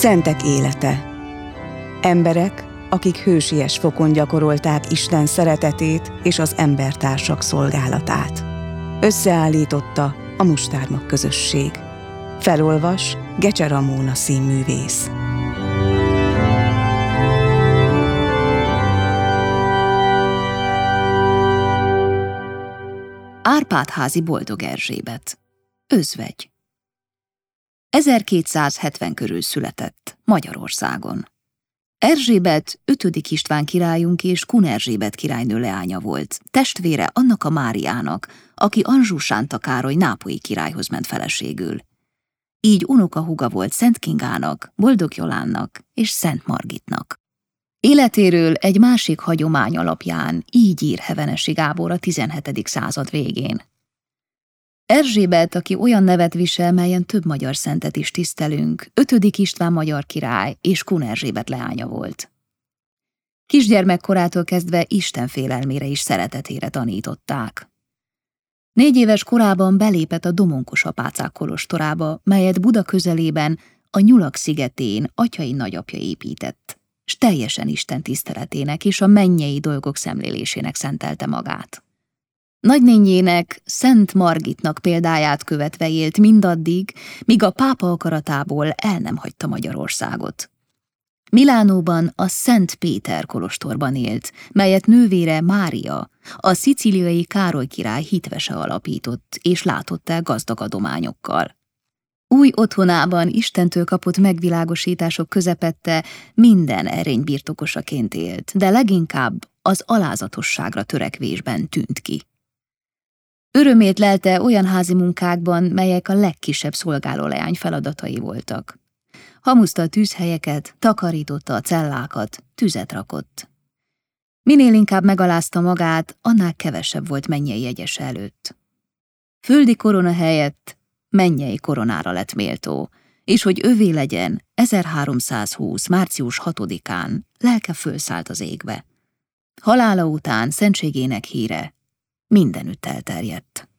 Szentek élete. Emberek, akik hősies fokon gyakorolták Isten szeretetét és az embertársak szolgálatát. Összeállította a Mustármag közösség. Felolvas Gecse Ramóna színművész. Árpád-házi Boldog Erzsébet. Özvegy. 1270 körül született Magyarországon. Erzsébet 5. István királyunk és Kun Erzsébet királynő leánya volt, testvére annak a Máriának, aki Anjou Sánta Károly nápolyi királyhoz ment feleségül. Így unokahúga volt Szent Kingának, Boldog Jolánnak és Szent Margitnak. Életéről egy másik hagyomány alapján így ír Hevenesi Gábor a 17. század végén. Erzsébet, aki olyan nevet visel, melyen több magyar szentet is tisztelünk, 5. István magyar király és Kun Erzsébet leánya volt. Kisgyermekkorától kezdve Isten félelmére és szeretetére tanították. 4 éves korában belépett a Domonkos apácák kolostorába, melyet Buda közelében, a Nyulak szigetén atyai nagyapja épített, s teljesen Isten tiszteletének és a mennyei dolgok szemlélésének szentelte magát. Nagynénjének, Szent Margitnak példáját követve élt mindaddig, míg a pápa akaratából el nem hagyta Magyarországot. Milánóban a Szent Péter kolostorban élt, melyet nővére Mária, a szicíliai Károly király hitvese alapított, és látott el gazdag adományokkal. Új otthonában Istentől kapott megvilágosítások közepette minden erény birtokosaként élt, de leginkább az alázatosságra törekvésben tűnt ki. Örömét lelte olyan házi munkákban, melyek a legkisebb szolgálóleány feladatai voltak. Hamuzta a tűzhelyeket, takarította a cellákat, tüzet rakott. Minél inkább megalázta magát, annál kevesebb volt mennyei jegyese előtt. Földi korona helyett mennyei koronára lett méltó, és hogy övé legyen, 1320. március 6-án lelke fölszállt az égbe. Halála után szentségének híre mindenütt elterjedt.